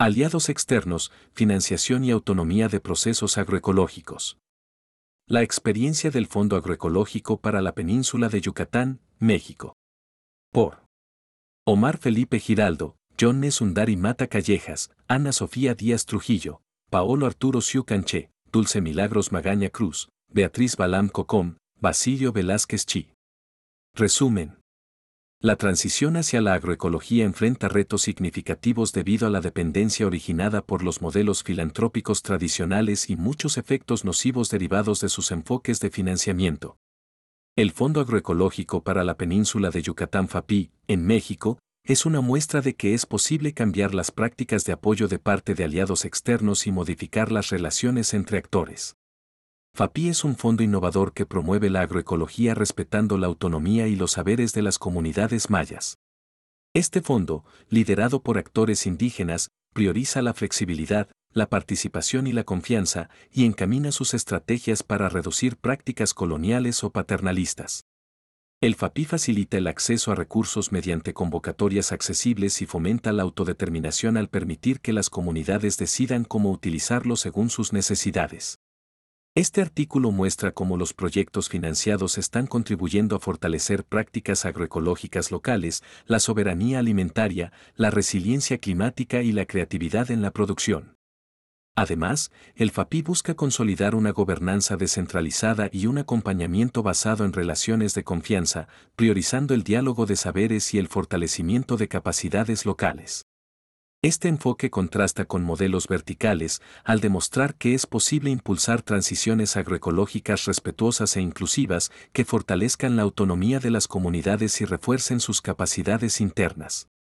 Aliados externos, financiación y autonomía de procesos agroecológicos. La experiencia del Fondo Agroecológico para la Península de Yucatán, México. Por Omar Felipe Giraldo, John Nesundari Mata Callejas, Ana Sofía Díaz Trujillo, Paolo Arturo Siu Canché, Dulce Milagros Magaña Cruz, Beatriz Balam Cocom, Basilio Velázquez Chi. Resumen. La transición hacia la agroecología enfrenta retos significativos debido a la dependencia originada por los modelos filantrópicos tradicionales y muchos efectos nocivos derivados de sus enfoques de financiamiento. El Fondo Agroecológico para la Península de Yucatán FAPI, en México, es una muestra de que es posible cambiar las prácticas de apoyo de parte de aliados externos y modificar las relaciones entre actores. FAPI es un fondo innovador que promueve la agroecología respetando la autonomía y los saberes de las comunidades mayas. Este fondo, liderado por actores indígenas, prioriza la flexibilidad, la participación y la confianza, y encamina sus estrategias para reducir prácticas coloniales o paternalistas. El FAPI facilita el acceso a recursos mediante convocatorias accesibles y fomenta la autodeterminación al permitir que las comunidades decidan cómo utilizarlo según sus necesidades. Este artículo muestra cómo los proyectos financiados están contribuyendo a fortalecer prácticas agroecológicas locales, la soberanía alimentaria, la resiliencia climática y la creatividad en la producción. Además, el FAPI busca consolidar una gobernanza descentralizada y un acompañamiento basado en relaciones de confianza, priorizando el diálogo de saberes y el fortalecimiento de capacidades locales. Este enfoque contrasta con modelos verticales, al demostrar que es posible impulsar transiciones agroecológicas respetuosas e inclusivas que fortalezcan la autonomía de las comunidades y refuercen sus capacidades internas.